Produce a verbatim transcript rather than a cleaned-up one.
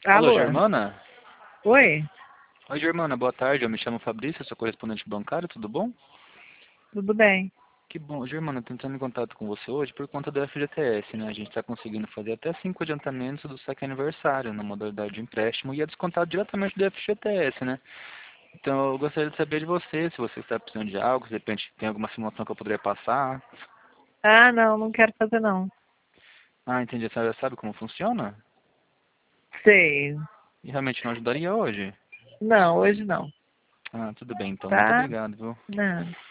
Alô, Alô? Germana? Oi? Oi, Germana, boa tarde. Eu me chamo Fabrício, sou correspondente bancário, tudo bom? Tudo bem? Que bom. Germana, tô entrando em contato com você hoje por conta do F G T S, né? A gente está conseguindo fazer até cinco adiantamentos do saque aniversário na modalidade de empréstimo e é descontado diretamente do F G T S, né? Então eu gostaria de saber de você, se você está precisando de algo, se de repente tem alguma simulação que eu poderia passar. Ah, não, não quero fazer não. Ah, entendi. A senhora sabe como funciona? Sei. E realmente não ajudaria hoje? Não, hoje não. Ah, tudo bem então. Muito Tá? obrigado, viu? Não.